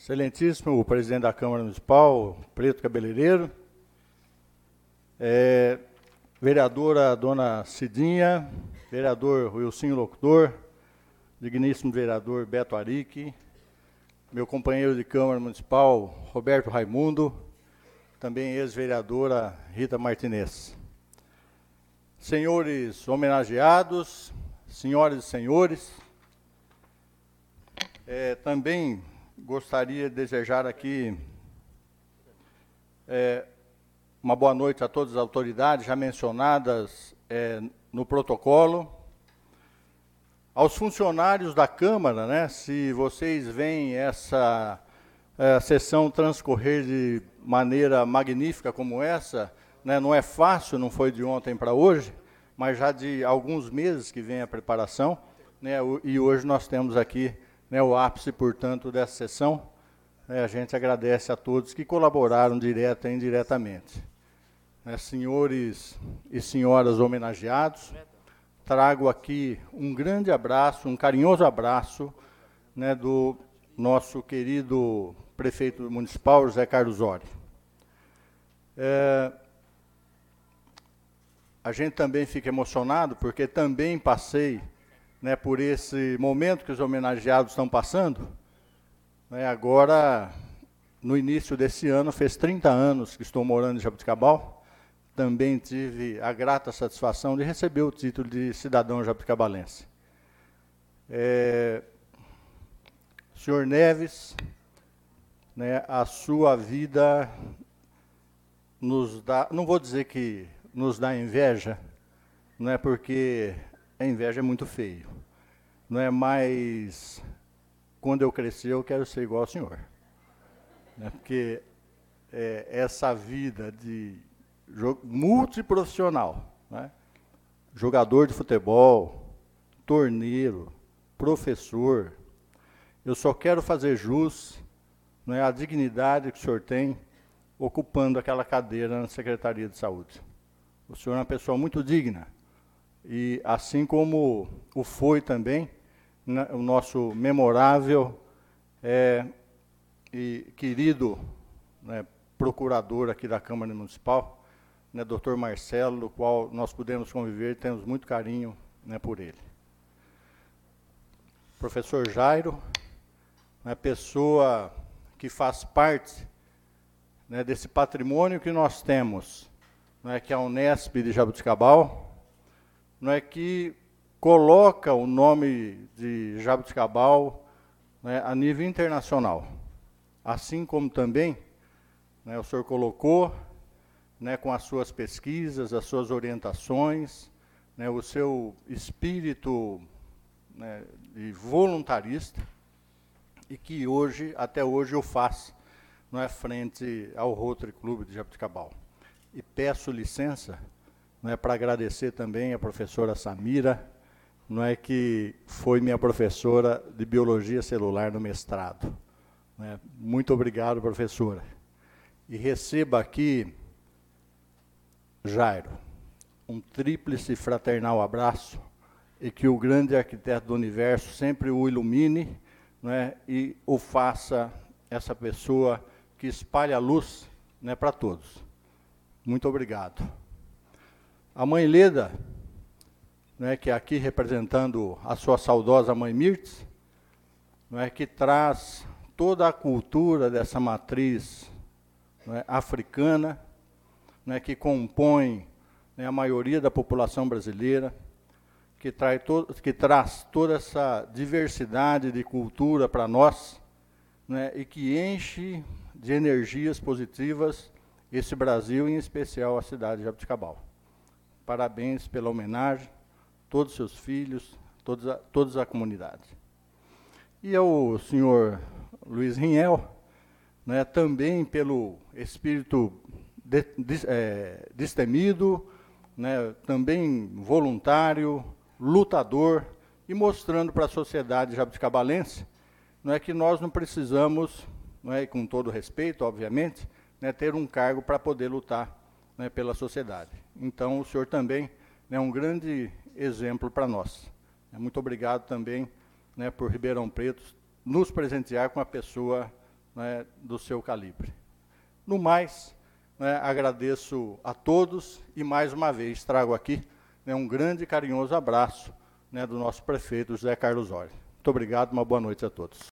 Excelentíssimo presidente da Câmara Municipal, Preto Cabeleireiro, vereadora dona Cidinha, vereador Wilson Locutor, digníssimo vereador Beto Arique, meu companheiro de Câmara Municipal, Roberto Raimundo, também ex-vereadora Rita Martinez. Senhores homenageados, senhoras e senhores, também gostaria de desejar aqui uma boa noite a todas as autoridades já mencionadas no protocolo. Aos funcionários da Câmara, né, se vocês veem essa sessão transcorrer de maneira magnífica como essa, né, não é fácil, não foi de ontem para hoje, mas já de alguns meses que vem a preparação, né, e hoje nós temos aqui, né, o ápice, portanto, dessa sessão. A gente agradece a todos que colaboraram direta e indiretamente. Senhores e senhoras homenageados, trago aqui um grande abraço, um carinhoso abraço, né, do nosso querido prefeito municipal, José Carlos Zori. A gente também fica emocionado, porque também passei, né, por esse momento que os homenageados estão passando. Agora, no início desse ano, fez 30 anos que estou morando em Jaboticabal. Também tive a grata satisfação de receber o título de cidadão jabuticabalense. Senhor Neves, né, a sua vida nos dá, não vou dizer que nos dá inveja, não é, porque a inveja é muito feio, não é, mas quando eu crescer eu quero ser igual ao senhor, né, porque essa vida de multiprofissional, né? Jogador de futebol, torneiro, professor, eu só quero fazer jus, né, à dignidade que o senhor tem ocupando aquela cadeira na Secretaria de Saúde. O senhor é uma pessoa muito digna, e assim como o foi também, né, o nosso memorável e querido, né, procurador aqui da Câmara Municipal, né, Dr. Marcelo, do qual nós pudemos conviver e temos muito carinho, né, por ele. Professor Jairo, né, pessoa que faz parte, né, desse patrimônio que nós temos, né, que é a Unesp de Jaboticabal, não é, que coloca o nome de Jaboticabal, né, a nível internacional. Assim como também, né, o senhor colocou, né, com as suas pesquisas, as suas orientações, né, o seu espírito, né, de voluntarista, e que hoje, até hoje, eu faço, não é, frente ao Rotary Clube de Jaboticabal. E peço licença, não é, para agradecer também a professora Samira, não é, que foi minha professora de Biologia Celular no mestrado. Né. Muito obrigado, professora. E receba aqui, Jairo, um tríplice fraternal abraço, e que o grande arquiteto do universo sempre o ilumine, né, e o faça essa pessoa que espalha a luz, né, para todos. Muito obrigado. A mãe Leda, né, que é aqui representando a sua saudosa mãe Mirtz, né, que traz toda a cultura dessa matriz, né, africana, né, que compõe, né, a maioria da população brasileira, que traz toda essa diversidade de cultura para nós, né, e que enche de energias positivas esse Brasil, em especial a cidade de Jaboticabal. Parabéns pela homenagem, todos os seus filhos, toda a comunidade. E ao senhor Luiz Rinel, né, também pelo espírito destemido, né, também voluntário, lutador, e mostrando para a sociedade jabuticabalense, não é, que nós não precisamos, não é, com todo respeito, obviamente, né, ter um cargo para poder lutar, né, pela sociedade. Então, o senhor também é um grande exemplo para nós. Muito obrigado também, né, por Ribeirão Preto nos presentear com uma pessoa né, do seu calibre. No mais, né, agradeço a todos e, mais uma vez, trago aqui, né, um grande e carinhoso abraço, né, do nosso prefeito José Carlos Orsi. Muito obrigado, uma boa noite a todos.